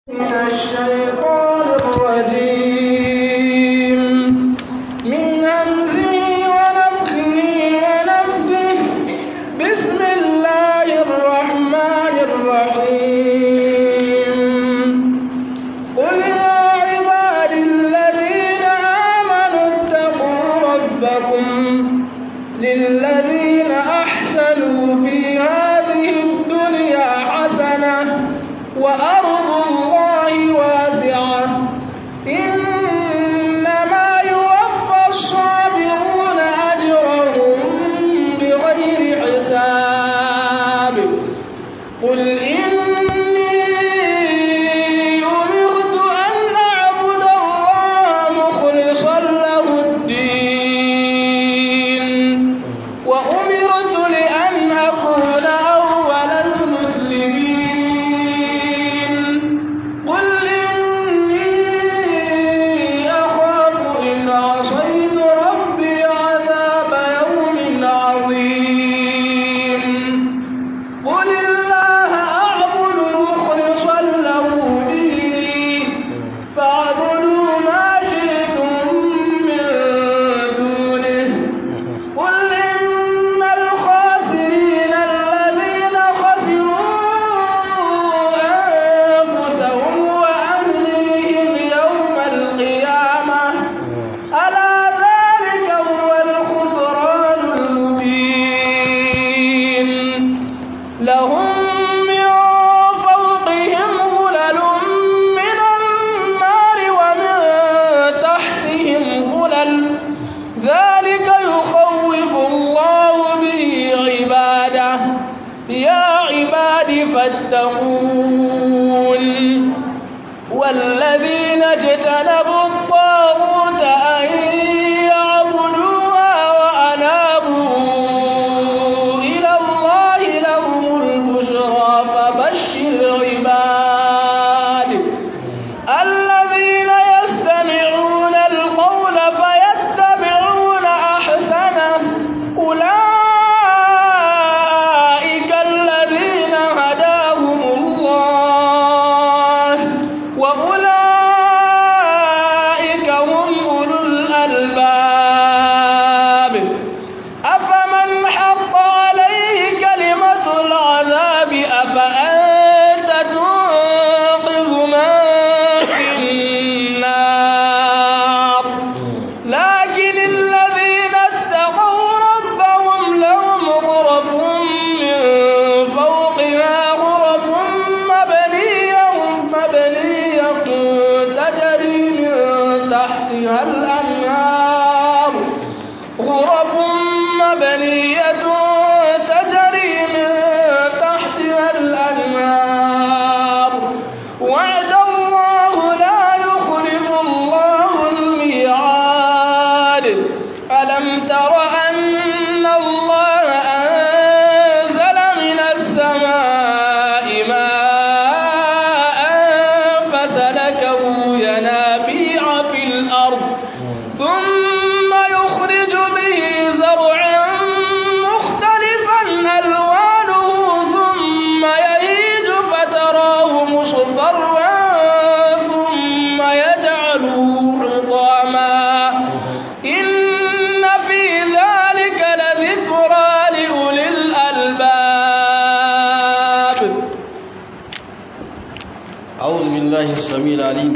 من الشيطان الرجيم من همزه ونفخه ونفثه بسم الله الرحمن الرحيم قل يا عبادي الذين آمنوا اتقوا ربكم للذين أحسنوا في هذه الدنيا حسنة وأرض الله واسعة إنما يوفى الصابرون أجرهم بغير حساب قل إني أمرت أن أعبد الله مخلصا له الدين وأمرت لأن أكون أول المسلمين قل إني أخاف إن عصيت ربي عذاب يوم عظيم قل الله أعبد مخلصا له ديني فاعبدوا ما شئتم من دونه قل إن الخاسرين الذين خسروا أنفسهم وأهليهم يوم القيامة ألا ذلك هو الخسران المبين لهم من فوقهم ظلل من النار ومن تحتهم ظلل ذلك يخوف الله به عباده يا عباد فاتقون والذين اجتنبوا الطاغوت أن يعبدوها وأنابوا إلى الله لهم البشرى فبشر عباد الذين يستمعون القول فيتبعون أحسنه أولئك الذين هداهم الله وأولئك هم أولو الألباب أفمن حق عليه كلمة العذاب أفأنت تنقذ من في النار لكن الذين اتقوا ربهم لهم غرف من فوقها غرف مبنية تجري من تحتها الأنهار غرف مبنية تجري من تحتها الأنهار وعد الله لا يخلف الله الميعاد ألم تر أن الله أنزل من السماء ماء فسلكه ينابيع في الأرض ثم يخرج به زرعا مختلفا ألوانه ثم يهيج فتراه مصفرا ثم يجعله حطاما إن في ذلك لذكرى لأولي الألباب أعوذ بالله السميع العليم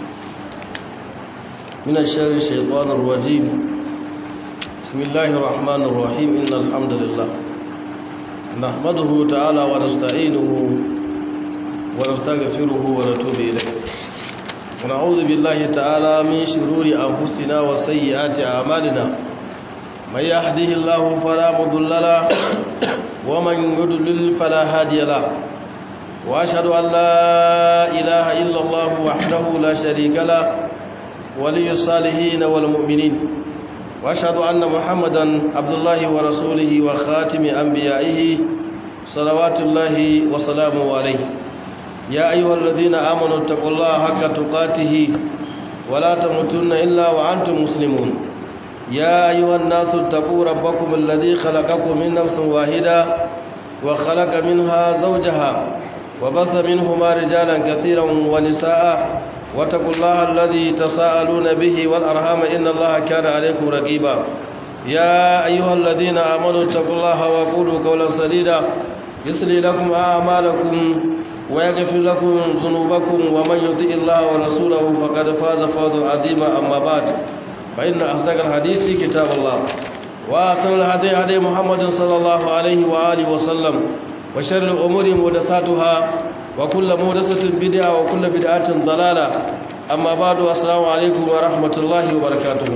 من الشر الشيطان الرجيم بسم الله الرحمن الرحيم إن الحمد لله نحمده تعالى ونستعينه ونستغفره ونتوب إليه ونعوذ بالله تعالى من شرور أنفسنا وسيئات أعمالنا من يهده الله فلا مضل له ومن يضلل فلا هادي له وأشهد أن لا إله إلا الله وحده لا شريك له ولي الصالحين والمؤمنين وأشهد أن محمدا عبد الله ورسوله وخاتم أنبيائه صلوات الله وسلامه عليه يا أيها الذين آمنوا اتقوا الله حق تقاته ولا تموتن إلا وأنتم مسلمون يا أيها الناس اتقوا ربكم الذي خلقكم من نفس واحدة وخلق منها زوجها وبث منهما رجالا كثيرا ونساء واتقوا الله الذي تساءلون به والأرحام إن الله كان عليكم رقيبا يا أيها الذين آمنوا اتقوا الله وقولوا قولا سديدا يصلح لكم أعمالكم ويغفر لكم ذنوبكم ومن يطع الله ورسوله فقد فاز فوزا عظيما أما بعد فإن أصدق الحديث كتاب الله وأحسن الهدي هدي محمد صلى الله عليه وآله وسلم وشر الأمور محدثاتها وكل محدثة بدعة وكل بدعة ضلالة أما بعد السلام عليكم ورحمة الله وبركاته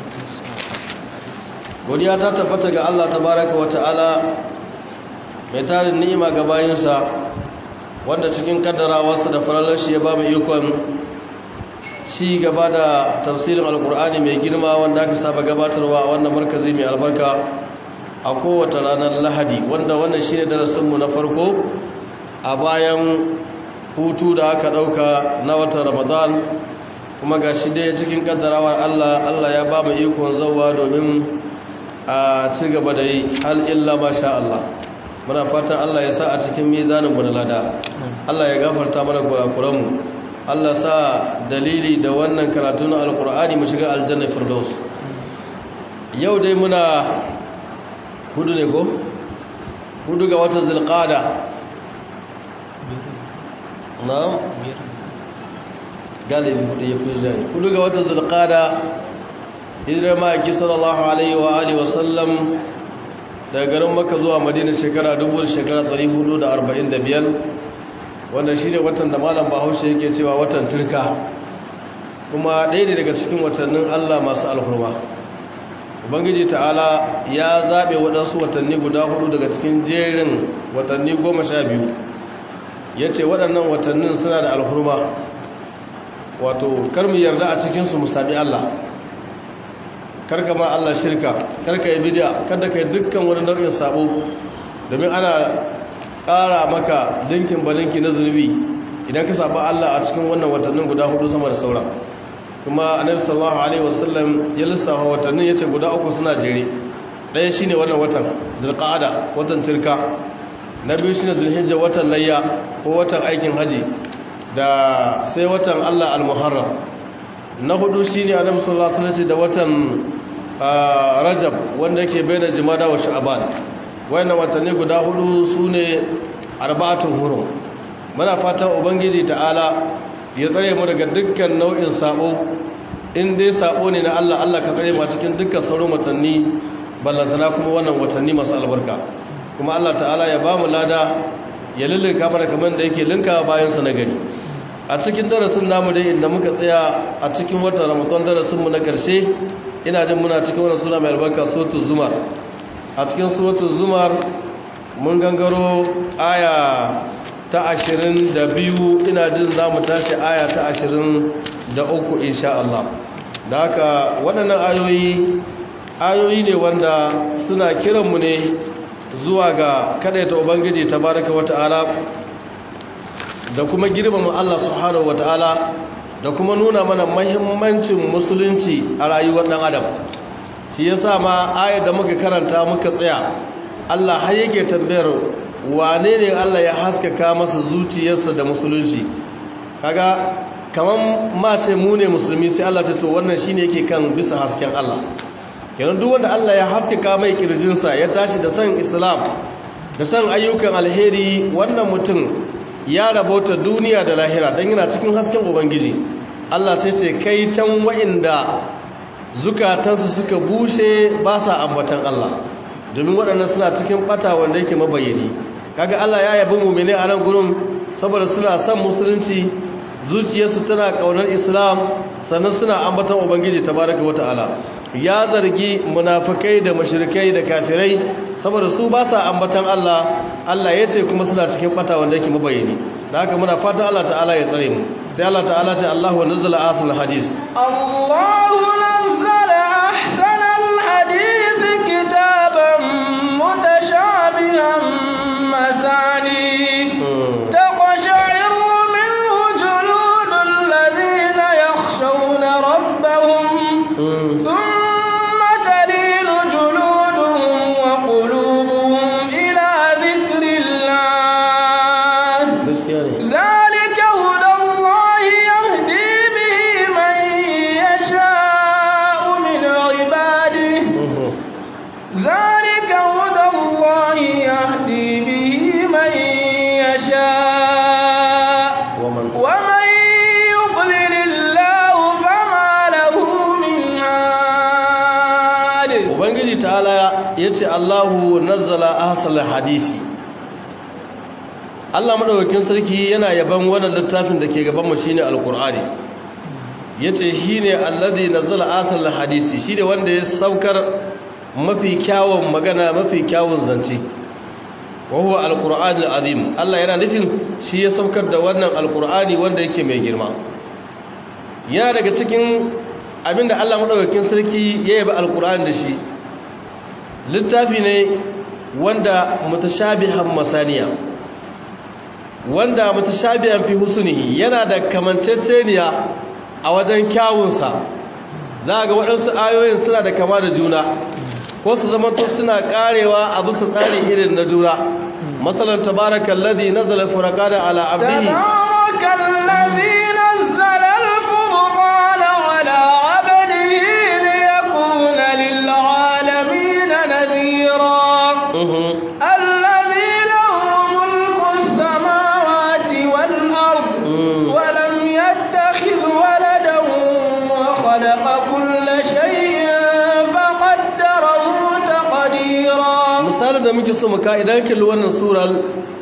godiya ta tabbata ga Allah tabaraka wa ta'ala mai tarin ni'ima ga bayinsa wanda cikin kaddarawarsa da falalar shi ya ba mu ikon ci gaba da tafsirin alkur'ani mai girma wanda aka saba gabatarwa a wannan markazi mai albarka a kowace ranar lahadi wanda wannan shine darasinmu na farko a bayan hutu da aka dauka na watan ramadan kuma ga shi dai cikin kaddarawar Allah ya ba mu ikon zauwa domin a ci gaba da yi hal illa masha Allah muna fatan Allah ya sa a cikin mizanin mu na lada Allah ya gafarta mana kurakuranmu Allah sa dalili da wannan karatu na alkur'ani mu shiga aljanna firdaus yau dai muna hudu ne ko hudu ga watan zulqa'ada na'am galibi hudu ya fi jai hudu ga watan zulqa'ada hijirar ma'aiki sallallahu alaihi wa alihi wa sallam daga garin Makka zuwa Madina shekara 1445 wanda shi ne watan da malam Bahaushe yake cewa watan turka kuma ɗaya ne daga cikin watannin Allah masu alhurma ubangiji ta'ala ya zaɓe waɗansu watanni guda hudu daga cikin jerin watanni 12 ya ce waɗannan watannin suna da alhurma wato karmu yarda a cikinsu mu sami Allah karka ma Allah shirka karka yi bid'a kada ka yi dukkan wani nau'in sabo domin ana ƙara maka dinkin balinki na zunubi idan ka saba Allah a cikin wannan watannin guda hudu sama da sauran kuma annabi sallallahu alaihi wasallam ya lissafa watannin yace guda uku suna jere ɗaya shine wannan watan zulqa'ada watan tirka na biyu shine zulhijja watan layya ko watan aikin haji da sai watan Allah al-muharram na hudu shine annabi sallallahu alaihi wasallam da watan rajab wanda yake bayyana jumada wa sha'ban wayannan watanni guda hudu sune arba'atun hurum muna fatan ubangiji ta'ala ya tsare mu daga dukkan nau'in sabo in dai sabo ne na Allah Allah ka tsare mu cikin dukkan sauran watanni ballantana kuma wannan watanni masu albarka kuma Allah ta'ala ya ba mu lada ya lullunka mana kamar da yake linka bayan sa na gari a cikin darasin namu dai inda muka tsaya a cikin watan Ramadan darasin mu na karshe ina jin muna cikin wannan sura mai albarka suratul zumar a cikin suratul zumar mun gangaro aya ta 22 ina jin za mu tashi aya ta 23 insha Allah da haka waɗannan ayoyi ne wanda suna kiranmu ne zuwa ga kadaita ubangiji tabaraka wata'ala da kuma girmama Allah subhanahu wata'ala da kuma nuna mana muhimmancin musulunci a rayuwar ɗan adam shi yasa ma ayar da muka karanta muka tsaya Allah har yake tambayar wane ne Allah ya haskaka masa zuciyarsa da musulunci kaga kaman ma ce mu ne musulmi sai Allah ta to wannan shine yake kan bisa hasken Allah kenan duk wanda Allah ya haskaka mai kirjinsa ya tashi da san Islam da san ayyukan alheri wannan mutum ya rabauta duniya da lahira dan yana cikin hasken ubangiji Allah sai ce kai can wa'inda zukatansu suka bushe ba sa ambatan Allah domin waɗannan suna cikin ɓata wanda yake mabayyani kaga Allah ya yabi mu'mini a nan gurin saboda suna son musulunci zuciyarsu tana ƙaunar Islam sannan suna ambatan ubangiji tabaraka wata'ala ya zargi munafikai da mushrikai da kafirai saboda su ba sa ambatan Allah Allah ya ce kuma suna cikin ɓata wanda yake mabayyani da haka muna fatan Allah ta'ala ya tsare mu sai Allah ta'ala ce Allahu nazzala ahsanal hadis Allahu nazzala ahsanal hadith kitaban mutashabihan mathani taqsha'irru minhu juludul ladhina yakhshawna rabbahum thumma talinu juluduhum wa qulubuhum ila dhikrillah yace Allahu nazzala ahsanal hadisi. Allah madaukakin sarki yana yaban wannan littafin da ke gaban mu shine alqur'ani. Yace shine allazi nazzala ahsanal hadisi, shine wanda ya saukar mafi kyawun magana, mafi kyawun zance. Wa huwa alqur'anul azim. Allah yana nufin shi ya saukar da wannan alqur'ani wanda yake mai girma. Yana daga cikin abinda Allah madaukakin sarki ya yabi alqur'ani da shi, littafi ne wanda mutashabihan masaniya, wanda mutashabihan fi husnihi, yana da kamanceceniya a wajen kyawunsa. Za ga waɗansu ayoyin suna da kama da juna, ko su zamanto suna karewa a bisa tsari irin na juna. Masalan tabarakallazi nazzala furqana ala abdihi, tabarakallazi nazzala al-furqana ala abdihi liyakuna lil alamin nadhira. Alladhi lahu mulku as-samawati wal ard wa lam yattakhidh waladan wa khalaqa kulla shay'in faqaddarahu taqdira. Misalin da muke so mu ka idan kalli wannan surar,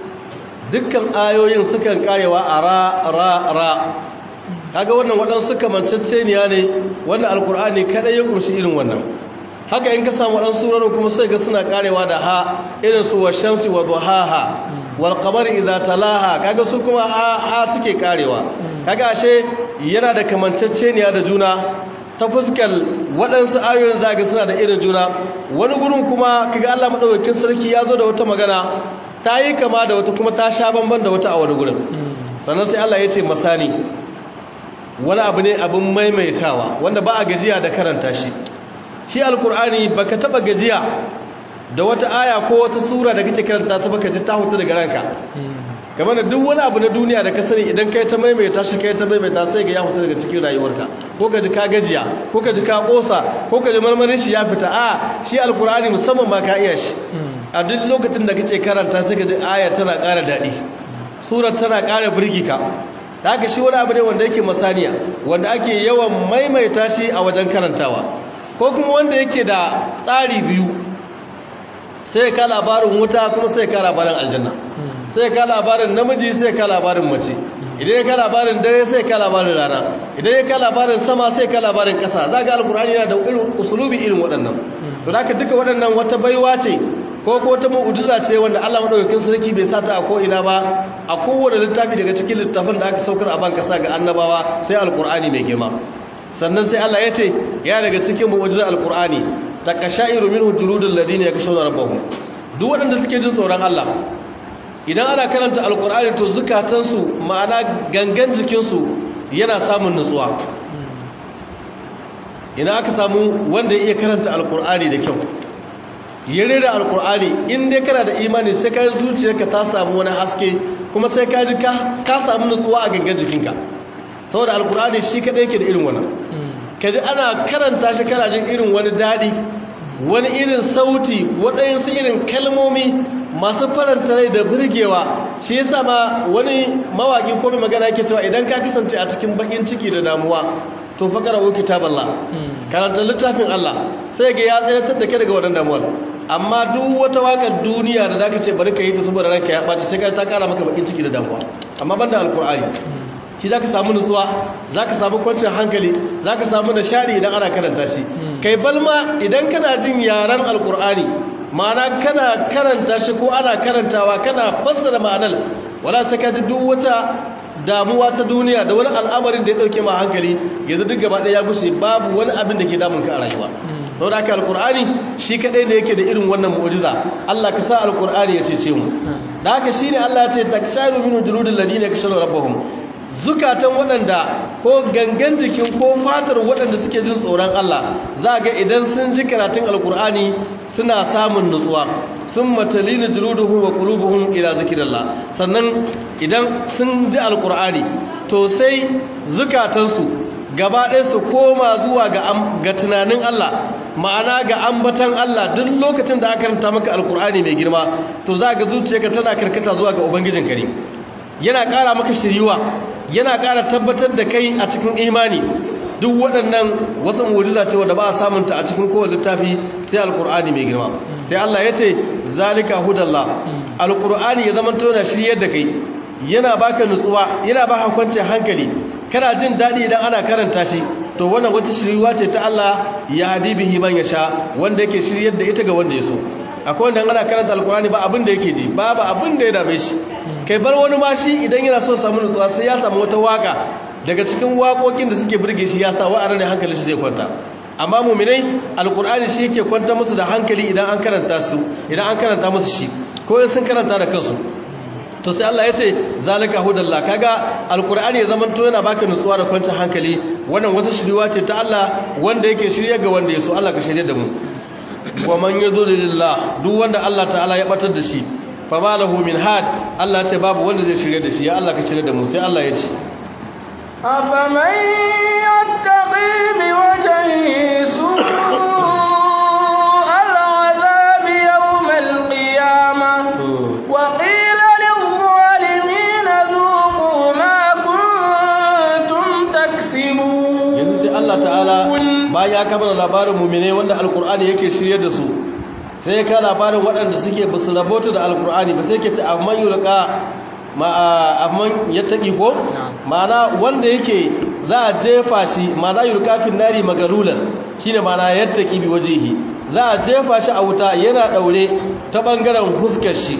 dukkan ayoyin sukan karewa a ra. Kaga wannan waɗansu kamanceceniya ne, wannan alkur'ani kada ya kurshi irin wannan. Haka in ka samu waɗansu surorin kuma sai ga suna karewa da ha, irin su wa shamsi wa duhaha wal qamari idza talaha, kaga su kuma ha suke karewa. Kaga ashe yana da kamanceceniya da juna ta fuskar waɗansu ayoyin zaga suna da irin juna. Wani gurin kuma kaga Allah madaukakin sarki ya zo da wata magana ta yi kama da wata kuma ta sha bamban da wata a wani gurin. Sannan sai Allah ya ce masani, wani abu ne abin maimaitawa wanda ba a gajiya da karanta shi. Shi alkur'ani baka taba gajiya da wata aya ko wata sura da kake karanta ta baka ji ta huta daga ranka. Kamar da duk wani abu na duniya da ka sani idan kai ta maimaita shi kai ta maimaita sai ga ya fita daga cikin rayuwarka, ko ka ji ka gajiya, ko ka ji ka kosa, ko ka ji marmarin shi ya fita. A shi alkur'ani musamman ma ka iya shi, a duk lokacin da kake karanta sai ka ji aya tana ƙara daɗi, surar tana ƙara birgi ka. Da haka shi wani abu ne wanda yake masaniya, wanda ake yawan maimaita shi a wajen karantawa, ko kuma wanda yake da tsari biyu, sai ka labarin wuta kuma sai ka labarin aljanna, sai ka labarin namiji sai ka labarin mace, idan ka labarin dare sai ka labarin rana, idan ka labarin sama sai ka labarin ƙasa. Za ga alkur'ani yana da irin usulubi irin waɗannan. To da haka duka waɗannan wata baiwa ce ko wata mu'jiza ce wanda Allah madaukakin sarki bai sata a ko ina ba, a kowane littafi daga cikin littafin da aka saukar a ban ƙasa ga annabawa sai alkur'ani mai girma. Sannan sai Allah ya ce ya daga cikin mu'jizar alkur'ani taqashairu minhu juludul ladina yakshawna rabbahum. Duk waɗanda suke jin tsoron Allah, idan ana karanta alkur'ani to zukatansu, ma'ana gangan jikinsu yana samun nutsuwa. Ina aka samu wanda ya iya karanta alkur'ani da kyau, ya rera alkur'ani, in dai kana da imani sai ka zuciyarka ta samu wani haske, kuma sai ka ji ka samu nutsuwa a gangan jikinka, saboda alkur'ani shi kadai yake da irin wannan. Ka ji ana karanta shi kana jin irin wani daɗi, wani irin sauti, waɗansu irin kalmomi masu faranta rai da burgewa. Shi yasa ma wani mawaƙi ko mai magana yake cewa idan ka kasance a cikin bakin ciki da damuwa, to fa qara'u kitaballah, karanta littafin Allah, sai ga ya tsayar da kai daga wannan damuwar. Amma duk wata waƙar duniya da zaka ce bari ka yi ta saboda ranka ya ɓaci, sai ka ta ƙara maka bakin ciki da damuwa. Amma banda alkur'ani, shi zaka samu nutsuwa, zaka samu kwanciyar hankali, zaka samu nishadi idan ana karanta shi. Kai balma idan kana jin yaran alkur'ani, ma'ana kana karanta shi ko ana karantawa kana fassara ma'anar, wala sai ka ji duk wata damuwa ta duniya da wani al'amarin da ya dauke ma hankali yanzu duk gaba ɗaya ya gushe, babu wani abin da ke damun ka a rayuwa. don haka alkur'ani shi kadai ne yake da irin wannan mu'jiza. Allah ka sa alkur'ani ya cece mu. da haka shine Allah ya ce taksharu min juludil ladina yakshawna rabbahum, zukatan waɗanda ko gangan jikin ko fatar waɗanda suke jin tsoron Allah, za ga idan sun ji karatun alkur'ani suna samun nutsuwa. sun matalina juluduhum wa qulubuhum ila zikrillah, sannan idan sun ji alkur'ani to sai zukatansu gaba ɗaya su koma zuwa ga tunanin Allah, ma'ana ga ambatan Allah. Duk lokacin da aka karanta maka alkur'ani mai girma, to za ga zuciyarka tana karkata zuwa ga ubangijinka ne. Yana ƙara maka shiriwa, yana ƙara tabbatar da kai a cikin imani. duk waɗannan wasu mu'jiza ce wanda ba a samun ta a cikin kowane littafi sai alqur'ani mai girma sai Allah ya ce zalika hudallah alqur'ani ya zama tona shiryar da kai yana baka nutsuwa yana baka kwanciyar hankali kana jin dadi idan ana karanta shi to wannan wata shiriwa ce ta Allah ya hadi bihi man yasha wanda yake shiryar da ita ga wanda ya so akwai wanda ana karanta alqur'ani ba abin da yake ji babu abin da ya dame shi kai bar wani ma shi idan yana so samu nutsuwa sai ya samu wata waka daga cikin waƙoƙin da suke burge shi ya sa wa'aran da hankali shi zai kwanta amma mu'minai alqur'ani shi yake kwanta musu da hankali idan an karanta musu shi ko in sun karanta da kansu to sai Allah ya ce zalika hudallah kaga alqur'ani ya zamanto yana baka nutsuwa da kwanciyar hankali wannan wata shiriwa ce ta Allah wanda yake shirye ga wanda ya so Allah ka shirye da mu wa man yudlilillah duk wanda Allah ta'ala ya batar da shi fa malahu min had Allah ce babu wanda zai shirye da shi ya Allah ka shirye da mu sai Allah ya ce أفمن يتقي بوجهه سوء العذاب يوم القيامة وقيل للظالمين ذوقوا ما كنتم تكسبون yanzu sai Allah ta'ala bayan ya kamar labarin mu'mine wanda alkur'ani yake shirye da su sai ka labarin waɗanda suke basu rabota da alkur'ani ba sai ke ce amman yulqa amman yattaqi ko ma'ana wanda yake za a jefa shi ma'ana yulqafin nari magalulan shine ma'ana yattaqi bi wajhihi za a jefa shi a wuta yana daure ta bangaren huskar shi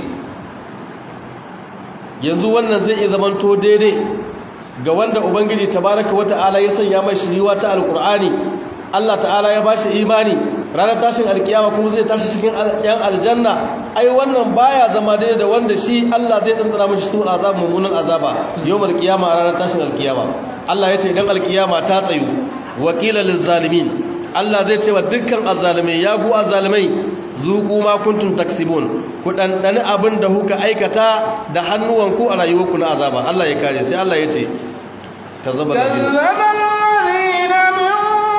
yanzu wannan zai iya zamanto daidai ga wanda ubangiji tabaraka wata'ala ya sanya mai shiriwa ta alqur'ani Allah ta'ala ya bashi imani ranar tashin alkiyama kuma zai tashi cikin yan aljanna ai wannan baya zama daidai da wanda shi Allah zai tsantsara mishi su azab mummunan azaba yawmal qiyama ranar tashin alkiyama Allah ya ce idan alkiyama ta tsayu wakila lizzalimin Allah zai ce wa dukkan azzalimai ya ku azzalimai zuqu ma kuntum taksibun ku dandani abin da kuka aikata da hannuwanku a rayuwarku na azaba Allah ya kare sai Allah ya ce kazzaba الذين من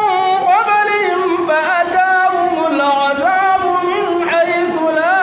قبلهم فأتاهم العذاب من حيث لا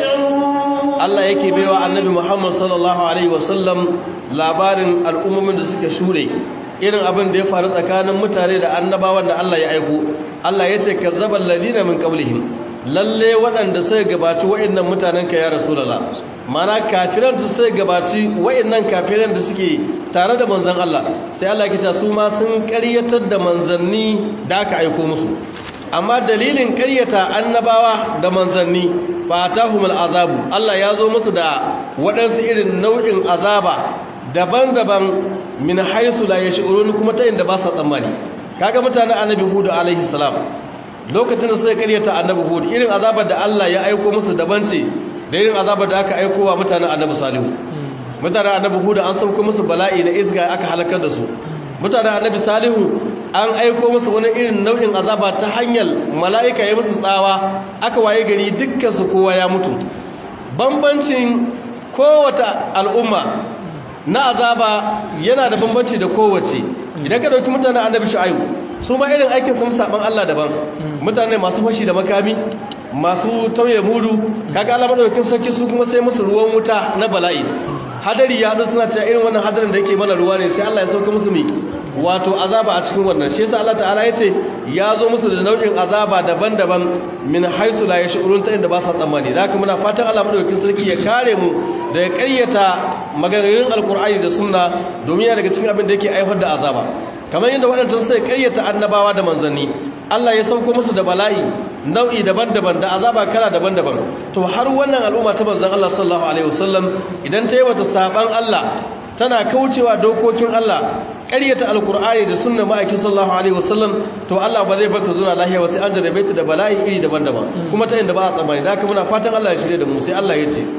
يشعرون Allah yake baiwa annabi Muhammad sallallahu alaihi wasallam labarin al'ummomin da suka shure irin abin da ya faru tsakanin mutane da annabawan da Allah ya aiko Allah ya ce kazzabal ladina min qablihim lalle waɗanda sai gabaci wa'annan mutanen ka ya rasulullah mana kafiran da sai gabaci wa'annan kafiran da suke tare da manzon Allah sai Allah ya ce su ma sun ƙaryatar da manzanni da aka aiko musu amma dalilin ƙaryata annabawa da manzanni fatahumul azabu Allah ya zo musu da waɗansu irin nau'in azaba daban-daban min haisu la yash'urun kuma ta inda ba sa tsammani kaga mutanen annabi Hud alaihi salam lokacin da suka ƙaryata annabi Hud irin azabar da Allah ya aiko musu daban ce da irin azabar da aka aiko wa mutanen annabi Salihu mutanen annabi Hud an sauko musu bala'i na isga aka halakar da su mutanen annabi Salihu an aiko musu wani irin nau'in azaba ta hanyar mala'ika ya musu tsawa aka waye gari dukkan su kowa ya mutu bambancin kowace al'umma na azaba yana da bambanci da kowace idan ka dauki mutanen annabi Shu'aibu su ma irin aikin sun saban Allah daban mutane masu fashi da makami masu tauye mudu kaga Allah madaukakin sarki su kuma sai musu ruwan wuta na bala'i hadari ya hadu suna cewa irin wannan hadarin da yake mana ruwa ne sai Allah ya sauka musu mi wato azaba a cikin wannan shi yasa Allah ta'ala ya ce ya zo musu da nau'in azaba daban-daban min haisu la yash'urun ta inda ba sa tsammani da haka muna fatan Allah madaukakin sarki ya kare mu da ya ƙaryata maganganun alkur'ani da sunna domin yana daga cikin abin da yake haifar da azaba kamar yadda waɗancan sai ƙaryata annabawa da manzanni Allah ya sauko musu da bala'i nau'i daban-daban da azaba kala daban-daban to har wannan al'umma ta manzon Allah sallallahu alaihi wasallam idan ta yi wata saban Allah tana kaucewa dokokin Allah ƙaryata alkur'ani da sunna ma'aikin sallallahu alaihi wasallam to Allah ba zai bar ta zuwa lahiya wasu an jarabe ta da bala'i iri daban-daban kuma ta inda ba a tsammani da haka muna fatan Allah ya shirye da mu sai Allah ya ce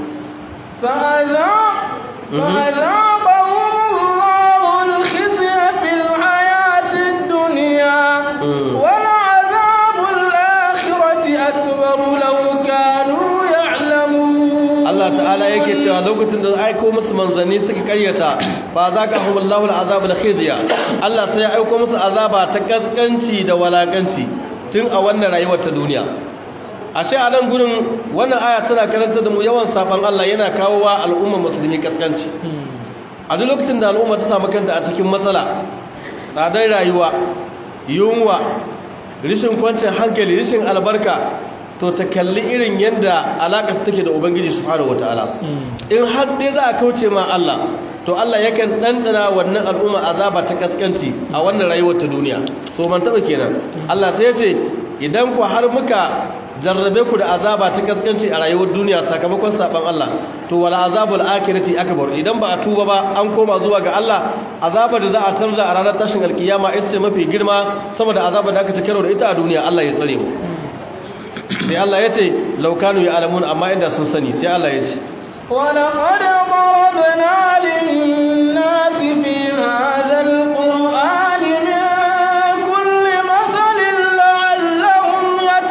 فأذاقهم الله الخزي في الحياة الدنيا ولعذاب الآخرة أكبر لو كانوا يعلمون Allah ta'ala yake cewa lokacin da aiko musu manzanni suka karyata fa zaqahum Allahu al'azab al-khizya Allah sai ya aiko musu azaba ta kaskanci da walakanci tun a wannan rayuwar ta duniya ashe a nan gurin wannan aya tana karanta da mu yawan saban Allah yana kawo wa al'ummar musulmi kaskanci a duk lokacin da al'umma ta samu kanta a cikin matsala tsadar rayuwa yunwa rishin kwanciyar hankali rishin albarka to ta kalli irin yadda alaƙar take da ubangiji subhanahu wataala in har dai za a kauce ma Allah to Allah yakan ɗanɗana wannan al'umma azaba ta kaskanci a wannan rayuwar ta duniya so man taɓa kenan Allah sai ya ce idan ku har muka jarrabe ku da azaba ta kaskanci a rayuwar duniya sakamakon saban Allah to wala azabul akhirati akbar idan ba a tuba ba an koma zuwa ga Allah azabar da za a tarza a ranar tashin alkiyama ita ce mafi girma sama da azabar da aka ci karo da ita a duniya Allah ya tsare mu sai Allah ya ce laukanu ya alamun amma inda sun sani sai Allah ya ce ولقد ضربنا للناس في هذا القرآن من كل مثل لعلهم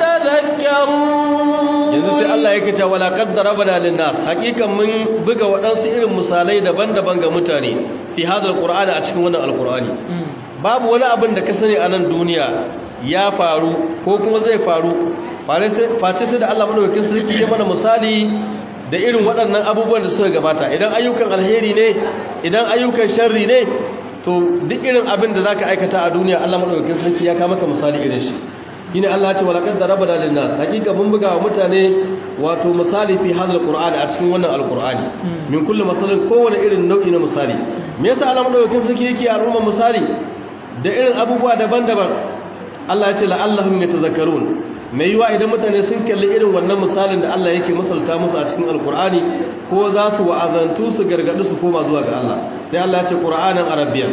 يتذكرون yanzu sai Allah yake ta walaqad darabna linnas hakikan mun buga wadansu irin misalai daban-daban ga mutane fi hadal qur'ani a cikin wannan alqur'ani babu wani abin da ka sani a nan duniya ya faru ko kuma zai faru face sai da Allah madaukakin sarki ya mana misali da irin waɗannan abubuwan da suka gabata idan ayyukan alheri ne idan ayyukan sharri ne to duk irin abin da zaka aikata a duniya Allah madaukakin sarki ya kama maka misali irin shi shine Allah ya ce walaqad darabna lin-nas hakika mun buga wa mutane wato misali fi hadal qur'ani a cikin wannan alqur'ani min kulli masalin kowane irin nau'i na misali me yasa Allah madaukakin sarki yake al'umma misali da irin abubuwa daban-daban Allah ya ce la'allahum yatazakkarun mai yiwa idan mutane sun kalli irin wannan misalin da Allah yake misalta musu a cikin alqur'ani ko za su wa'azantu su gargadi su koma zuwa ga Allah sai Allah ya ce qur'anan arabiyyan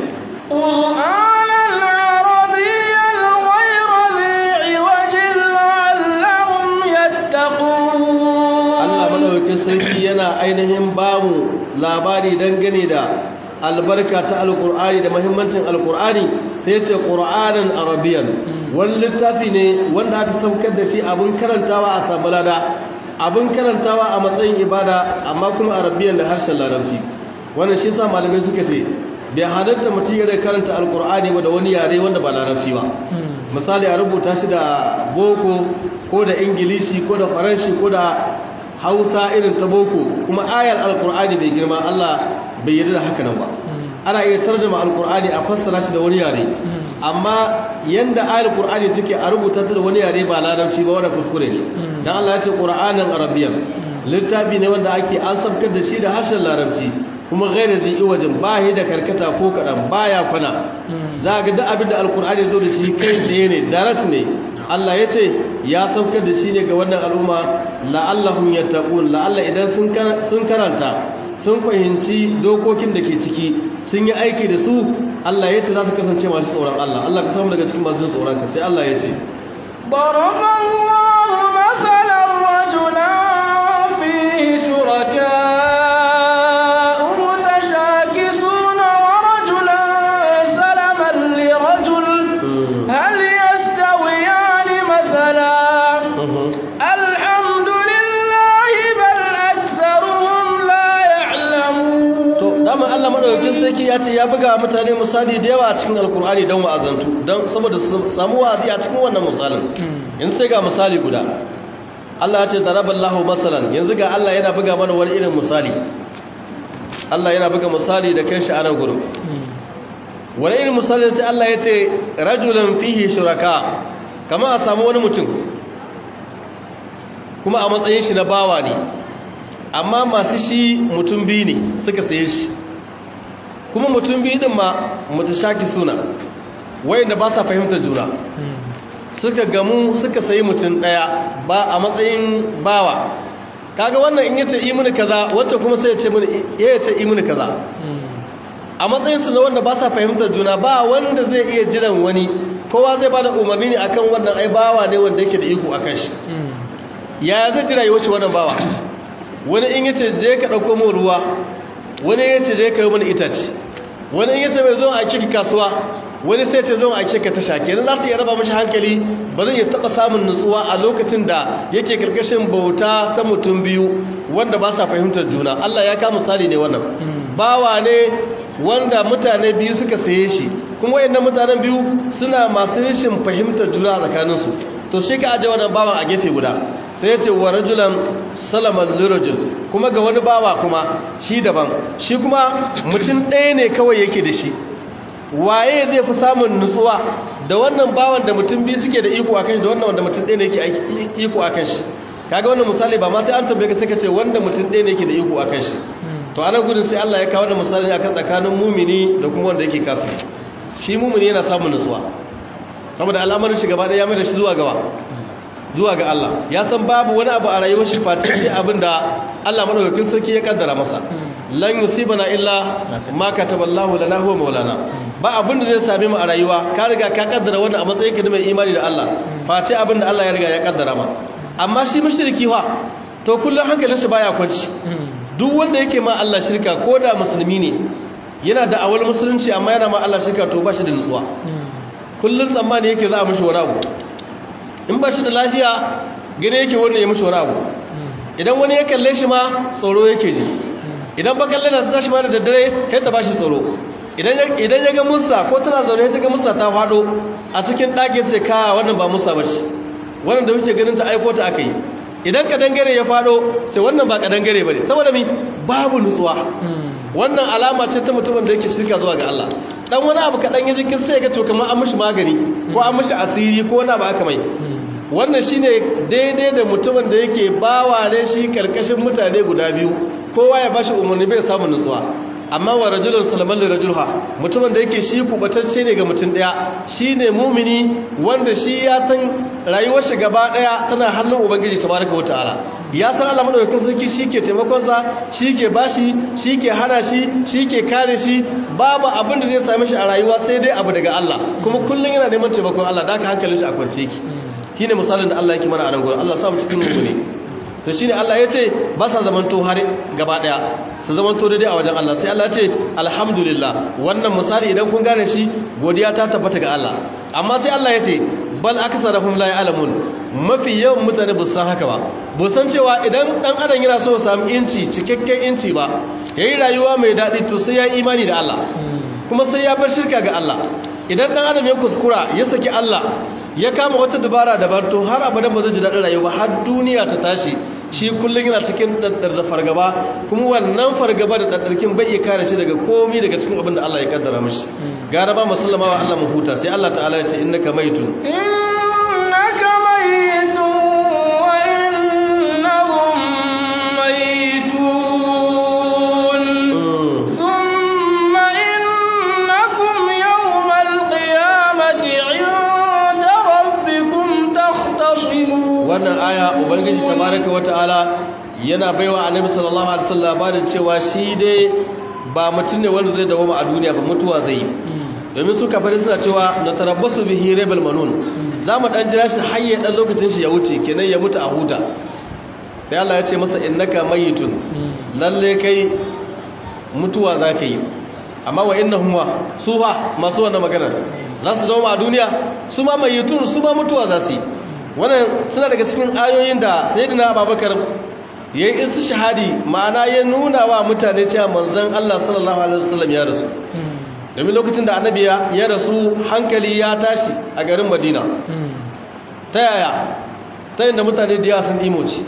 Allah madaukakin sarki yana ainihin bamu labari dangane da albarka ta alkur'ani da muhimmancin alkur'ani sai ya ce qur'anan arabiyan wani littafi ne wanda aka saukar da shi abin karantawa a samu lada abin karantawa a matsayin ibada amma kuma arabiyan da harshen larabci wannan shi sa malamai suka ce bai halatta mutum ya karanta alkur'ani ba da wani yare wanda ba larabci ba misali a rubuta shi da boko ko da ingilishi ko da faranshi ko da hausa irin ta boko kuma ayar alkur'ani bai girma Allah bai yarda da haka nan ba ana iya tarjuma alkur'ani a fassara shi da wani yare amma yanda ayar alkur'ani take a rubuta ta da wani yare ba larabci ba wannan kuskure ne dan Allah ya ce qur'anan arabiyyan littafi ne wanda ake an sabkar da shi da harshen larabci kuma gaira zai iwajin bahi da karkata ko kadan baya kwana za ga duk abin da alkur'ani zo da shi kai tsaye ne direct ne Allah ya ce ya saukar da shi ne ga wannan al'umma la'allahum yattaqun la'alla idan sun karanta sun fahimci dokokin da ke ciki sun yi aiki da su Allah ya ce za su kasance masu tsoron Allah Allah ka samu daga cikin masu tsoron ka sai Allah ya ce daraballahu mathalan rajulan fihi shuraka mutashakisuna wa rajulan salaman li rajul hal yastawiyan mathala dama Allah madaukakin sarki ya ce ya buga mutane misali da yawa a cikin alkur'ani don wa'azantu don saboda su samu wa'azi a cikin wannan misalin in sai ga misali guda Allah ya ce daraballahu masalan yanzu ga Allah yana buga mana wani irin misali Allah yana buga misali da kanshi a nan gurin wani irin misali sai Allah ya ce rajulan fihi shuraka kama a samu wani mutum kuma a matsayin shi na bawa ne amma masu shi mutum biyu ne suka saye shi kuma mutum biyu din ma mutashaki suna wayanda ba sa fahimtar juna suka gamu suka sayi mutum daya ba a matsayin bawa kaga wannan in yace imani kaza wacce kuma sai ya ce mini yace imani kaza a matsayin su na wanda ba sa fahimtar juna ba wanda zai iya jiran wani kowa zai bada umarni ne akan wannan ai bawa ne wanda yake da iko akan shi ya zai jira yi wace wannan bawa wani in yace je ka dauko mu ruwa wani yace je ka yi mun itace wani in yace bai zo a kika kasuwa wani sai ce zo a kika tasha kenan za su iya raba mishi hankali ba zai taba samun nutsuwa a lokacin da yake karkashin bauta ta mutum biyu wanda ba sa fahimtar juna Allah ya ka misali ne wannan bawa ne wanda mutane biyu suka saye shi kuma wayannan mutanen biyu suna masu rashin fahimtar juna a tsakaninsu to shi ka aje wannan bawan a gefe guda sai ya ce wa rajulan salaman lirajul kuma ga wani bawa kuma shi daban shi kuma mutum ɗaya ne kawai yake da shi waye zai fi samun nutsuwa da wannan bawan da mutum biyu suke da iko akan shi da wannan wanda mutum ɗaya ne yake iko akan shi kaga wannan misali ba ma sai an tambaye ka sai ka ce wanda mutum ɗaya ne yake da iko akan shi to anan gudun sai Allah ya kawo wannan misali akan tsakanin mumini da kuma wanda yake kafiri shi mumini yana samun nutsuwa saboda al'amarin shi gaba ɗaya ya mai da shi zuwa ga Allah ya san babu wani abu a rayuwar shi face sai abinda Allah madaukakin sarki ya kaddara masa lan yusibana illa ma kataballahu lana huwa maulana ba abinda zai same mu a rayuwa ka riga ka kaddara wannan a matsayin ka da mai imani da Allah face abinda Allah ya riga ya kaddara ma amma shi mushriki fa to kullun hankalin shi baya kwanci duk wanda yake ma Allah shirka ko da musulmi ne yana da awal musulunci amma yana ma Allah shirka to ba shi da nutsuwa kullun tsammani yake za a mishi wani abu in ba shi da lafiya gane yake wannan ya mishi wani abu idan wani ya kalle shi ma tsoro yake ji idan ba kalle da ta shi ma da daddare sai ta ba shi tsoro idan ya ga musa ko tana zaune ta ga musa ta faɗo a cikin ɗakin ce ka wannan ba musa ba shi wannan da muke ganin ta aiko ta aka yi idan kadangare ya faɗo sai wannan ba kadangare ba ne saboda mi babu nutsuwa wannan alama ce ta mutumin da yake shirka zuwa ga Allah dan wani abu kaɗan ya jikin sai ga to kamar an mishi magani ko an mishi asiri ko wani abu aka mai wannan shine daidai da mutumin da yake bawa ne shi karkashin mutane guda biyu kowa ya bashi umarni bai samu nutsuwa amma wa rajulun salaman li rajulha mutumin da yake shi kubatacce ne ga mutum daya shine mumini wanda shi ya san rayuwar shi gaba daya tana hannun ubangiji tabaraka wa ta'ala ya san Allah madaukakin sarki shike taimakon sa shike bashi shike hana shi shike kare shi babu abin da zai same shi a rayuwa sai dai abu daga Allah kuma kullun yana neman taimakon Allah da haka hankalin shi a kwance yake shine misalin da Allah yake mana a nan gurin Allah sa mu cikin mu ne to shine Allah ya ce ba sa zamanto har gaba daya su zamanto daidai a wajen Allah sai Allah ya ce alhamdulillah wannan misali idan kun gane shi godiya ta tabbata ga Allah amma sai Allah ya ce bal aksarahum la ya'lamun mafi yawan mutane ba san haka ba ba san cewa idan dan adam yana so ya samu inci cikakken inci ba yayi rayuwa mai dadi to sai ya imani da Allah kuma sai ya bar shirka ga Allah idan dan adam ya kuskura ya saki Allah ya kama wata dubara daban to har abadan ba zai ji daɗin rayuwa har duniya ta tashi shi kullum yana cikin daddar da fargaba kuma wannan fargaba da daddarkin bai iya kare shi daga komai daga cikin abin da Allah ya kaddara mishi gara ba musallama wa Allah mu huta sai Allah ta'ala ya ce innaka maytun innaka maytun wa innahum maytun thumma innakum yawmal qiyamati wannan aya ubangiji tabaraka wata'ala yana baiwa annabi sallallahu alaihi wasallam labarin cewa shi dai ba mutum ne wanda zai dawo a duniya ba mutuwa zai yi domin su kafare suna cewa na tarabbasu bihi rabbul manun zamu dan jira shi har ya dan lokacin shi ya wuce kenan ya mutu a huta sai Allah ya ce masa innaka mayitun lalle kai mutuwa zaka yi amma wa innahum suha masu wannan magana za su dawo a duniya su ma mayitun su ma mutuwa za su yi wannan suna daga cikin ayoyin da sayyidina Abubakar yayin istishhadi ma'ana ya nuna wa mutane cewa manzon Allah sallallahu alaihi wasallam ya rasu domin lokacin da annabi ya rasu hankali ya tashi a garin Madina ta yaya ta yanda mutane da yawa sun imoci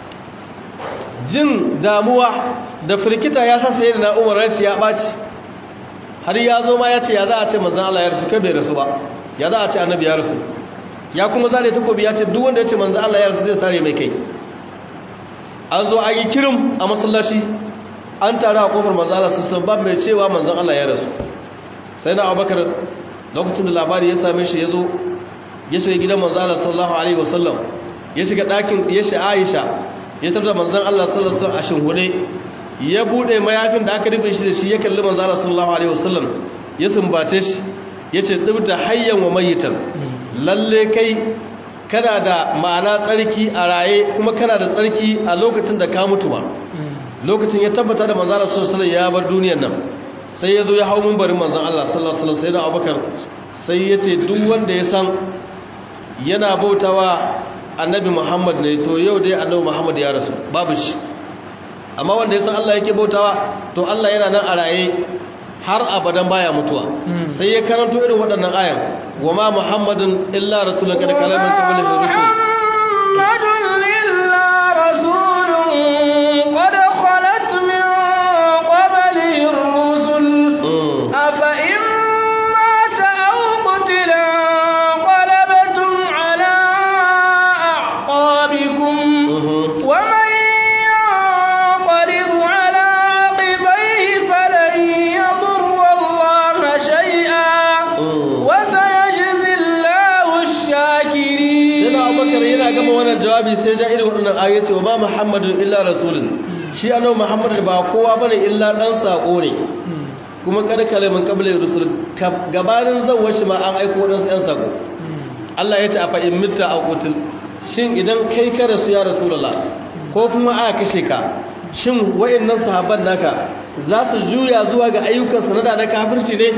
jin damuwa da firkita ya sa sayyidina Umar ranci ya baci har ya zo ma ya ce ya za a ce manzon Allah ya rasu kai bai rasu ba ya za a ce annabi ya rasu ya kuma zale takobi ya ce duk wanda ya ce manzo Allah ya rasu zai sare mai kai an zo an yi kirim a masallaci an tara a kofar manzo Allah su san babu mai cewa manzon Allah ya rasu sai na Abubakar lokacin da labari ya same shi ya zo ya shiga gidan manzo Allah sallallahu alaihi wasallam ya shiga ɗakin ya shi Aisha ya tarda manzon Allah sallallahu alaihi wasallam a shinhude ya bude mayafin da aka rufe shi da shi ya kalli manzo Allah sallallahu alaihi wasallam ya sumbace shi yace tsibta hayyan wa mayitan lalle kai kana da ma'ana tsarki a raye kuma kana da tsarki a lokacin da ka mutu ba lokacin ya tabbata da manzo Allah sallallahu alaihi wasallam ya bar duniyar nan sai ya zo ya hau mimbarin manzon Allah sallallahu alaihi wasallam sai da Abubakar sai ya ce duk wanda ya san yana bautawa annabi Muhammad ne to yau dai annabi Muhammad ya rasu babu shi amma wanda ya san Allah yake bautawa to Allah yana nan a raye har abadan baya mutuwa sai ya karanto irin waɗannan ayan wama Muhammadun illa rasulun kada kalamin qablihi rusul Muhammadun illa rasulun qad khalat min qablihi rusul afa in jawabi sai ja irin waɗannan ayoyi ce wa ma Muhammadun illa rasulun shi annabi Muhammad ba kowa bane illa dan sako ne kuma kada kalamin qabla rusul gabanin zawwar shi ma an aika wadansu yan sako Allah ya ce afa in mitta aw qutil shin idan kai ka rasu ya rasulullah ko kuma aka kashe ka shin wayannan sahabban naka za su juya zuwa ga ayyukan sanada na kafirci ne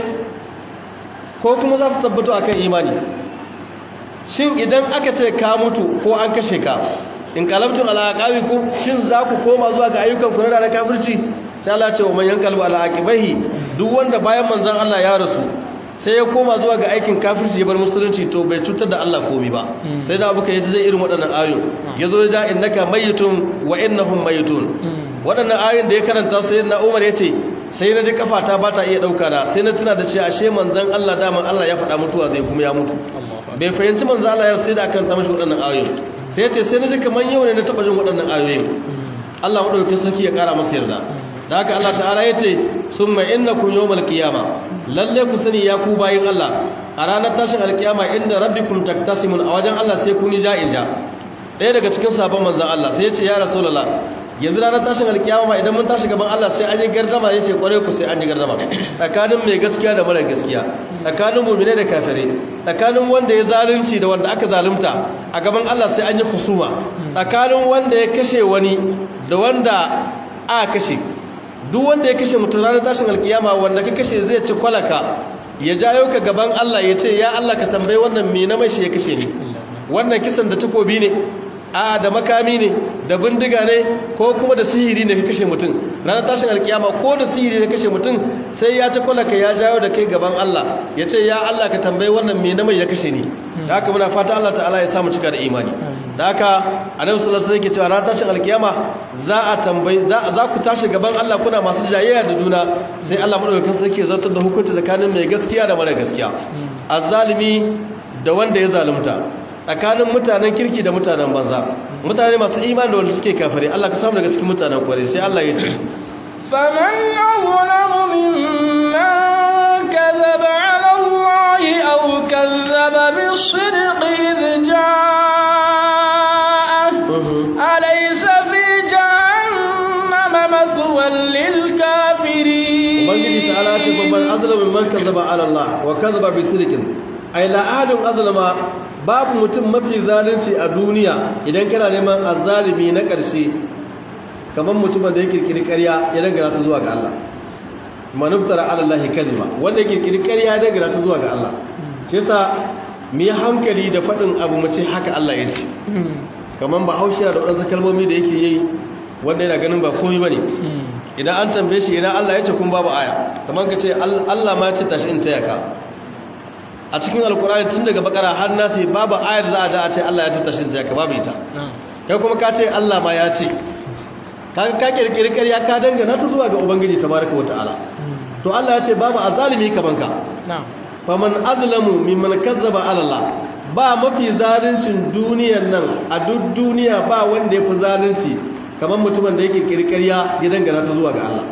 ko kuma za su tabbato akan imani shin idan aka ce ka mutu ko an kashe ka in kalamtum ala aqabikum shin za ku koma zuwa ga ayyukan ku na kafirci sai Allah ce wa man yanqalbu ala aqibahi duk wanda bayan manzon Allah ya rasu sai ya koma zuwa ga aikin kafirci ya bar musulunci to bai cutar da Allah komai ba sai da abuka yaji zai irin waɗannan ayoyi yazo ya ja innaka mayitun wa innahum mayitun waɗannan ayoyin da ya karanta sai na Umar yace sai na ji kafata ba ta iya dauka da sai na tuna da cewa ashe manzon Allah da Allah ya faɗa mutuwa zai kuma ya mutu bai fahimci manzon Allah ya sai da karanta mashi waɗannan ayoyi sai yace sai na ji kaman yau ne na taba jin waɗannan ayoyin Allah madaukakin sarki ya kara masa yarda da haka Allah ta'ala ya ce summa innakum yawmal qiyama lalle ku sani ya ku bayin Allah a ranar tashin alkiyama inda rabbikum taktasimun a wajen Allah sai kun yi ja'ija ɗaya daga cikin sabon manzon Allah sai ya ce ya rasulullah yanzu ranar tashin alkiyama idan mun tashi gaban Allah sai an yi gardama ya ce kware ku sai an yi gardama tsakanin mai gaskiya da mara gaskiya tsakanin mu'mine da kafirai tsakanin wanda ya zalunci da wanda aka zalunta a gaban Allah sai an yi husuma tsakanin wanda ya kashe wani da wanda aka kashe duk wanda ya kashe mutum ranar tashin alkiyama wanda ka kashe zai ci kwalaka ya jayo ka gaban Allah ya ce ya Allah ka tambaye wannan me na mai shi ya kashe ni wannan kisan da takobi ne a da makami ne da bindiga ne ko kuma da sihiri ne ka kashe mutum ranar tashin alkiyama ko da sihiri ne kashe mutum sai ya ci kwalaka ya jayo da kai gaban Allah ya ce ya Allah ka tambaye wannan me na mai ya kashe ni da haka muna fata Allah ta'ala ya samu cika da imani da haka annabi sallallahu alaihi wasallam yake cewa ranar tashin alkiyama za a tambayi za ku tashi gaban Allah kuna masu jayayya da juna sai Allah madaukakin sarki ya zartar da hukunci tsakanin mai gaskiya da mara gaskiya azzalimi da wanda ya zalunta tsakanin mutanen kirki da mutanen banza mutane masu imani da wanda suke kafire Allah ka samu daga cikin mutanen kware sai Allah ya ce faman azlamu mimman kadhaba ala Allah aw kadhaba bis-sidqi idh أليس في جهنم مثوى للكافرين ubangiji ta'ala ce babban azlamin man kazzaba ala Allah wa kazzaba bi sidqin ay la adam azlama babu mutum mafi zalunci a duniya idan kana neman azzalimi na ƙarshe kamar mutumin da ya kirkiri ƙarya ya dangana ta zuwa ga Allah manuftara ala Allah kalima wanda ya kirkiri ƙarya ya dangana ta zuwa ga Allah shi yasa mu yi hankali da faɗin abu mu ce haka Allah ya ce kamar ba haushi da waɗansu kalmomi da yake yi wanda yana ganin ba komai ba ne idan an tambaye shi idan Allah ya ce kun babu aya kamar ka ce Allah ma ce tashi in taya ka a cikin alkurani tun daga bakara har nasi babu ayar za a da a ce Allah ya ce tashi in taya ka babu ita kai kuma ka ce Allah ma ya ce ka kirkiri ƙarya ka dangana ta zuwa ga ubangiji tabaraka wa ta'ala to Allah ya ce babu azalimi kaman ka faman azlamu mimman kazzaba ala Allah ba mafi zaluncin duniyar nan a duk duniya ba wanda ya fi zalunci kamar mutumin da yake kirkariya ya dangana ta zuwa ga Allah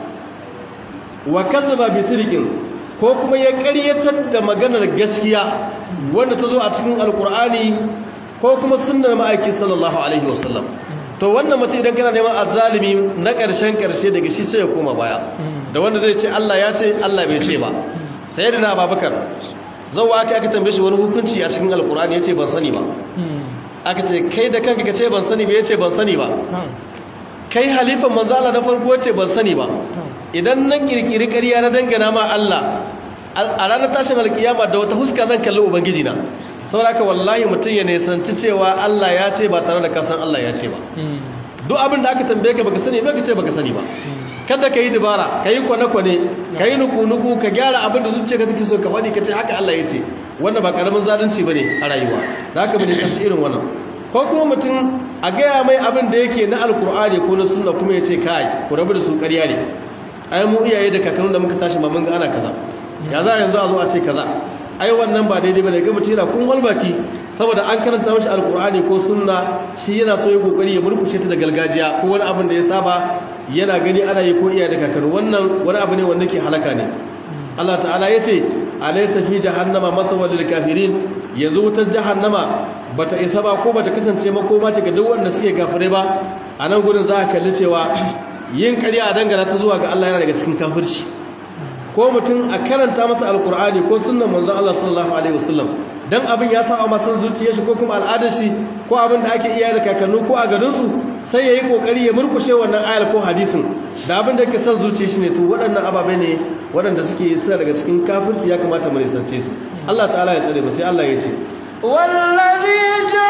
wa kazzaba bi sidqin ko kuma ya ƙaryatar da maganar gaskiya wanda ta zo a cikin alkur'ani ko kuma sunnar ma'aiki sallallahu alaihi wasallam to wannan mutum idan kana neman azzalimi na ƙarshen ƙarshe daga shi sai ya koma baya da wanda zai ce Allah ya ce Allah bai ce ba sayyidina Abubakar zauwa aka tambaye shi wani hukunci a cikin alkur'ani yace ban sani ba aka ce kai da kanka kace ban sani ba yace ban sani ba kai halifan manzo Allah na farko yace ban sani ba idan na kirkiri ƙarya na dangana ma Allah a ranar tashin alkiyama da wata huska zan kalli ubangiji na saboda wallahi mutum ya nisanci cewa Allah ya ce ba tare da kasan Allah ya ce ba duk abin da aka tambaye ka baka sani ba ka ce baka sani ba kada ka yi dubara ka yi kwane-kwane ka yi nuku-nuku ka gyara abin da zuciya ka take so ka faɗi ka ce haka Allah ya ce wannan ba ƙaramin zalunci ba ne a rayuwa za ka bane kanci irin wannan ko kuma mutum a gaya mai abin da yake na alkur'ani ko na sunna kuma ya ce kai ku rabu da su ƙarya ne ai mu iyaye da kakannin da muka tashi ma mun ga ana kaza ya za yanzu a zo a ce kaza ai wannan ba daidai bane ga mutum yana kun walbaki saboda an karanta mashi alkur'ani ko sunna shi yana so ya kokari ya murkushe ta da gargajiya ko wani abin da ya saba yana gani ana yi ko iya da kakar wannan wani abu ne wanda ke halaka ne Allah ta'ala ya ce alaysa fi jahannama masawal lil kafirin yanzu wutar jahannama bata isa ba ko bata kasance makoma ce ga duk wanda suke kafirai ba a nan gurin za ka kalli cewa yin ƙarya a dangana ta zuwa ga Allah yana daga cikin kafirci ko mutum a karanta masa alkur'ani ko sunnan manzon Allah sallallahu alaihi wasallam dan abin ya sa masa zuciyar shi ko kuma al'adar shi ko abin da ake iya da kakannu ko a garin su sai yayi kokari ya murkushe wannan ayar ko hadisin da abin da yake son zuciyar shi ne to waɗannan ababai ne waɗanda suke suna daga cikin kafirci ya kamata mu nisance su Allah ta'ala ya tsare mu sai Allah ya ce wallazi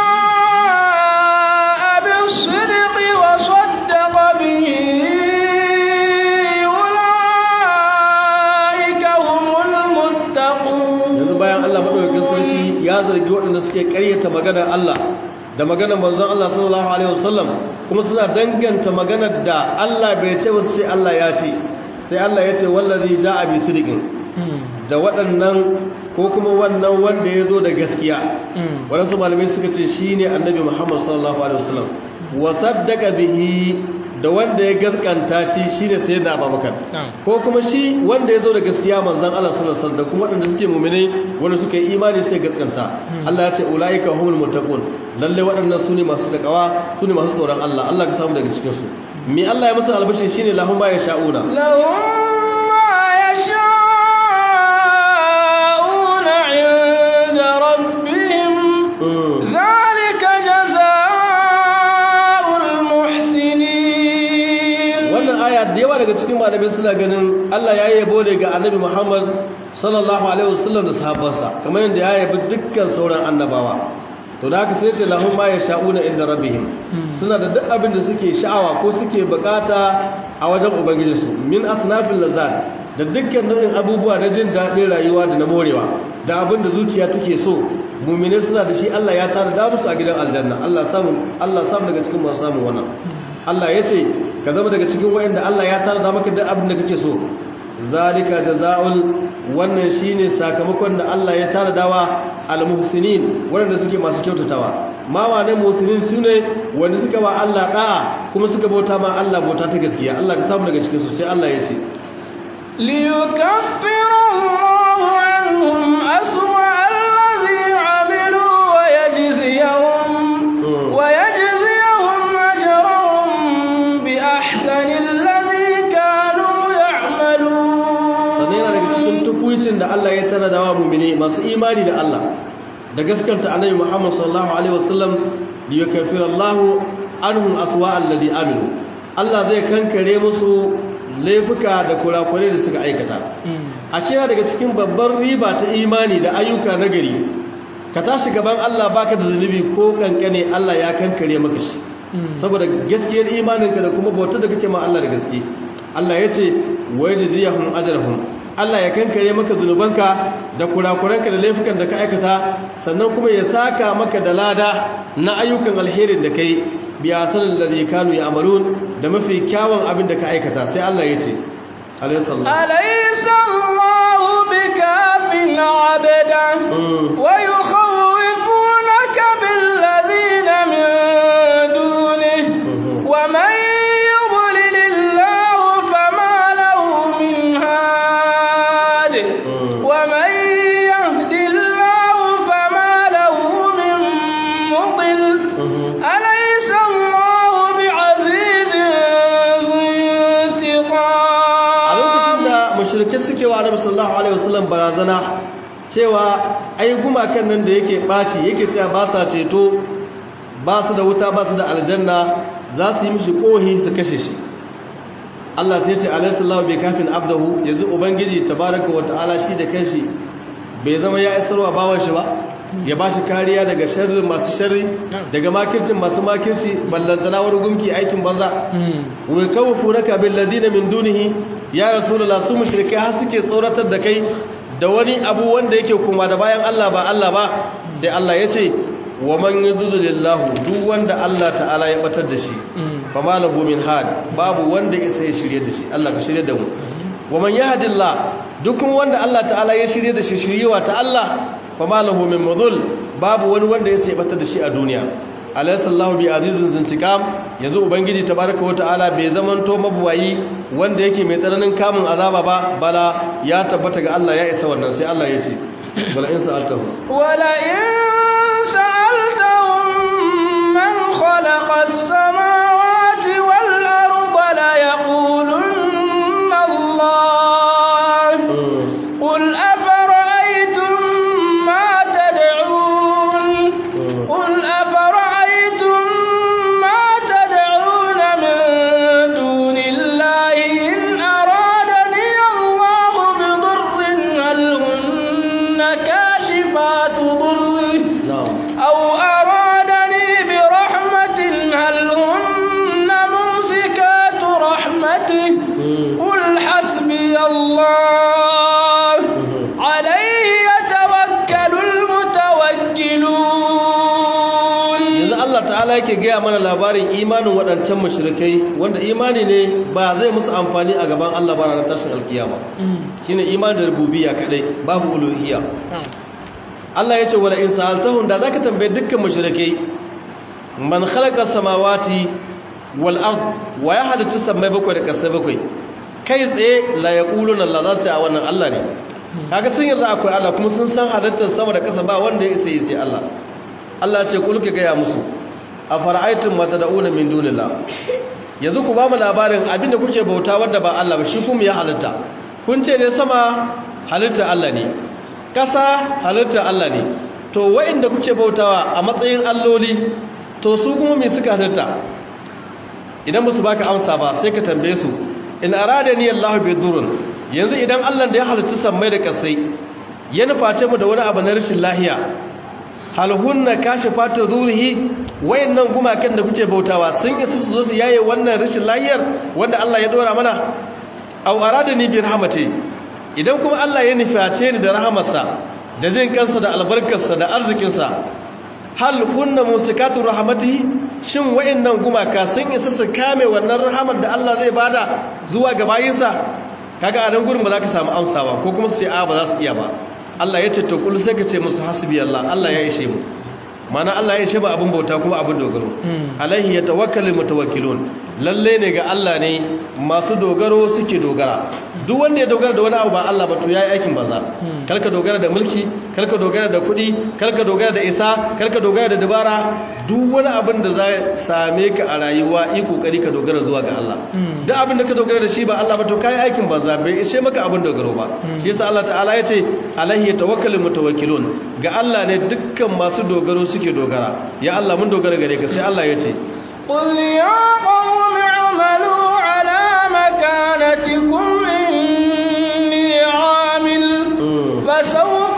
jaa bis-sidqi wa saddaqa bihi bayan Allah madaukakin sarki ya zargi waɗanda suke ƙaryata maganar Allah da maganar manzon Allah sallallahu alaihi wasallam kuma suna danganta maganar da Allah bai ce wasu ce Allah ya ce sai Allah ya ce wallazi ja'a bi sidqin da waɗannan ko kuma wannan wanda ya zo da gaskiya waɗansu malamai suka ce shine annabi Muhammad sallallahu alaihi wasallam wa saddaqa bihi da wanda ya gaskanta shi shine sayyidina Abubakar ko kuma shi wanda ya zo da gaskiya manzon Allah sallallahu alaihi wasallam da kuma waɗanda suke mu'minai wanda suka yi imani sai gaskanta Allah ya ce ulaika humul muttaqun lalle waɗannan sune masu takawa sune masu tsoron Allah Allah ka samu daga cikin su me Allah ya musu albashi shine lahum ma yasha'una inda rabbihim zalika jazaa'ul muhsinin. Wannan aya da yawa daga cikin malamai suna ganin Allah ya yabo ne ga Annabi Muhammad sallallahu alaihi wasallam da sahabbansa kamar yadda ya yabi dukkan sauran annabawa. To da haka sai ce lahum ma yasha'una inda rabbihim suna da duk abin da suke sha'awa ko suke bukata a wajen ubangijinsu min asnafil lazat da dukkan nau'in abubuwa na jin daɗin rayuwa da na morewa da abin da zuciya take so mu'mine suna da shi Allah ya tara da musu a gidan aljanna Allah samu daga cikin masu samu wannan Allah ya ce ka zama daga cikin wayanda Allah ya tara da maka da abin da kake so zalika jazaa'ul wannan shine sakamakon da Allah ya tara dawa al-muhsinin wanda suke masu kyautatawa ma wane muhsinin sune wanda suka ba Allah da'a kuma suka bauta ma Allah bauta ta gaskiya Allah ka samu daga cikin su sai Allah ya ce liyukaffiru Allahu anhum aswa alladhi 'amilu wa yajziyahum ajrahum bi ahsani alladhi kanu ya'malun. Sannan yana daga cikin tukuicin da Allah ya tana dawa mu'mini masu imani da Allah da gaskanta Annabi Muhammad sallallahu alaihi wasallam liyukaffiru Allahu anhum aswa alladhi 'amilu Allah zai kankare musu laifuka da kurakurai da suka aikata a yana daga cikin babbar riba ta imani da ayyuka na gari ka tashi gaban Allah baka da zunubi ko kankane Allah ya kankare maka shi saboda gaskiyar imaninka da kuma bautar da kake ma Allah da gaske Allah ya ce wa yajziyahum ajrahum Allah ya kankare maka zunubanka da kurakuranka da laifukan da ka aikata sannan kuma ya saka maka da lada na ayyukan alherin da kai biya sanin da zai kanu ya amarun da mafi kyawun abin da ka aikata sai Allah ya ce alaihissallahu bi kafin abada wa yukhawwifunaka bil ladina min dunihi wa man yudlilillahu fama lahu min had wa man yahdillahu fama lahu min mudil mushrike suke wa Annabi sallallahu alaihi wasallam barazana cewa ai gumakan nan da yake baci yake cewa ba sa ceto ba su da wuta ba su da aljanna za su yi mishi kohi su kashe shi Allah sai ya ce alaihi sallahu bi kafin abdahu yanzu ubangiji tabaraka wa ta'ala shi da kanshi bai zama ya isarwa bawan shi ba ya ba shi kariya daga sharrin masu sharri daga makircin masu makirci ballantana wani gumki aikin banza wa kawfunaka bil ladina min dunihi ya rasulullah su mushrike har suke tsoratar da kai da wani abu wanda yake kuma da bayan Allah ba sai Allah ya ce wa man yudlilillahu duk wanda Allah ta'ala ya batar da shi fa malahu min had babu wanda isa ya shirye da shi Allah ka shirye da mu wa man yahdillah duk wanda Allah ta'ala ya shirye da shi shiriyewa ta Allah fa malahu min mudhul babu wani wanda ya sai batar da shi a duniya alaysallahu bi azizin zintiqam yanzu ubangiji tabaraka wa ta'ala bai zamanto mabuwayi wanda yake mai tsananin kamun azaba ba bala ya tabbata ga Allah ya isa wannan sai Allah ya ce wala in sa'altahu السماوات والأرض ليقولن الله قل أفرأيتم ما تدعون من دون الله إن أرادني الله بضر هل هن كاشفات ضره أو أرادني برحمة هل هن ممسكات رحمته قل حسبي الله عليه يتوكل المتوكلون. yanzu Allah ta'ala yake gaya mana labarin imanin waɗancan mushrikai wanda imani ne ba zai musu amfani a gaban Allah ba ranar tashin alkiyama shine imanin da rububiyya kadai babu uluhiyya. Allah ya ce wala in sa'altahum da zaka tambaye dukkan mushrikai man khalaqa samawati wal ard wa ya halitta samai bakwai da kasai bakwai kai tsaye la yaquluna Allah za su ce a wannan Allah ne. Kaga sun yarda akwai Allah kuma sun san halittar sama da kasa ba wanda ya isa sai Allah. Allah ce kulke gaya musu a fara'aitun mata da'una min dunillah yanzu ku ba mu labarin abinda kuke bauta wanda ba Allah ba shi kuma ya halitta. Kun ce ne sama halitta Allah ne, ƙasa halitta Allah ne, to wa'inda kuke bautawa a matsayin alloli to su kuma me suka halitta? Idan musu baka amsa ba sai ka tambaye su in aradani Allah bi durrun, yanzu idan Allah da ya halitta sammai da ƙasai ya nuface mu da wani abu na rashin lahiya, hal hunna kashifatu dhurihi, wayannan gumakan da kuke bautawa sun isa su zo su yaye wannan rashin lahiyar wanda Allah ya dora mana? Aw aradani bi rahmati, idan kuma Allah ya nuface ni da rahamarsa da jin kansa da albarkarsa da arzikinsa, hal hunna musikatu rahmatihi, shin wayannan gumaka sun isa su kame wannan rahamar da Allah zai bada zuwa ga bayinsa? Kaga a nan gurin ba za ka samu amsawa ko kuma su ce a ba za su iya ba. Allah ya ce to kul sai ka ce musu hasbi Allah, Allah ya ishe mu. Mana Allah ya ishe ba abin bauta kuma abin dogaro. Alaihi yatawakkalul mutawakkilun, lalle ne ga Allah ne masu dogaro suke dogara. Duk wanda ya dogara da wani abu ba Allah ba to yayi aikin banza. Karka dogara da mulki, karka dogara da kuɗi, karka dogara da isa, karka dogara da dabara. Duk wani abin da za same ka a rayuwa yi kokari ka dogara zuwa ga Allah. Duk abin da ka dogara da shi ba Allah ba to kai aikin banza, bai ishe maka abin dogaro ba. Shi yasa Allah ta'ala ya ce alaihi yatawakkalul mutawakkilun, ga Allah ne dukkan masu dogaro suke dogara. Ya Allah mun dogara gare ka, sai Allah ya ce قل يا قوم اعملوا على مكانتكم إني عامل فسوف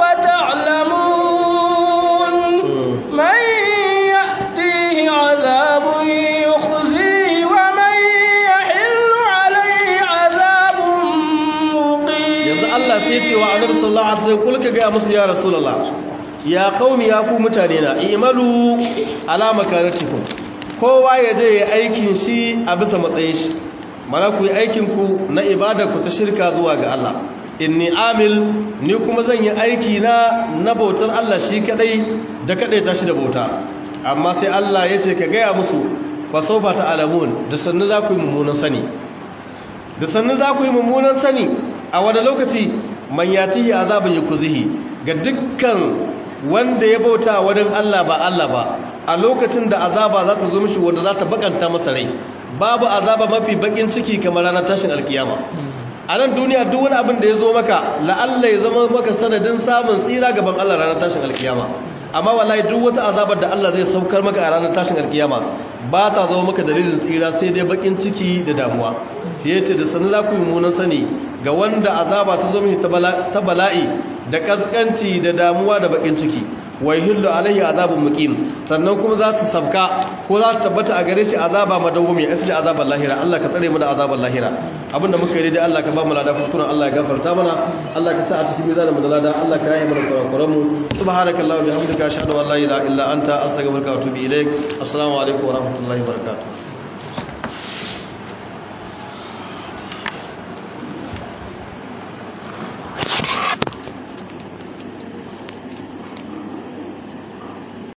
تعلمون من يأتيه عذاب يخزيه ومن يحل عليه عذاب مقيم. yanzu Allah sai ce wa Annabi sallallahu alaihi wasallam kulka ga musu ya Rasulullah ya qaumi ya ku mutane na i'malu ala makanatikum, kowa ya je ya aikin shi a bisa matsayin shi, mana ku yi aikinku na ibada ku ta shirka zuwa ga Allah. Inni amil, ni kuma zan yi aiki na bautar Allah shi kadai da kadai ta shi da bauta. Amma sai Allah ya ce ka gaya musu fa sawfa ta'lamun, da sannu za ku yi mummunan sani. Da sannu za ku yi mummunan sani a wani lokaci man yatihi azabun yukuzihi, ga dukkan wanda ya bauta wurin Allah ba Allah ba, a lokacin da azaba za ta zo mishi wanda za ta bakanta masa rai. Babu azaba mafi bakin ciki kamar ranar tashin alkiyama. A nan duniya duk wani abin da ya zo maka la'alla ya zama maka sanadin samun tsira gaban Allah ranar tashin alkiyama, amma wallahi duk wata azabar da Allah zai saukar maka a ranar tashin alkiyama ba ta zama maka dalilin tsira sai dai bakin ciki da damuwa. Fiye ce da sanin za ku yi mummunan sani ga wanda azaba ta zo mishi ta bala'i da kaskanci da damuwa da bakin ciki. Wai hillu alaihi azabun muqim, sannan kuma za ta sabka ko za ta tabbata a gare shi azaba madawumi, ita ce azabar lahira. Allah ka tsare mu da azabar lahira. Abinda muka yi dai Allah ka ba mu lada, kuskuren Allah ya gafarta mana, Allah ka sa a cikin mizanin mu da lada, Allah ka yi mana kurakuran mu. Subhanakallah wa bihamdika ashhadu an la ilaha illa anta astaghfiruka wa atubu ilaik. Assalamu alaikum wa rahmatullahi wa barakatuh.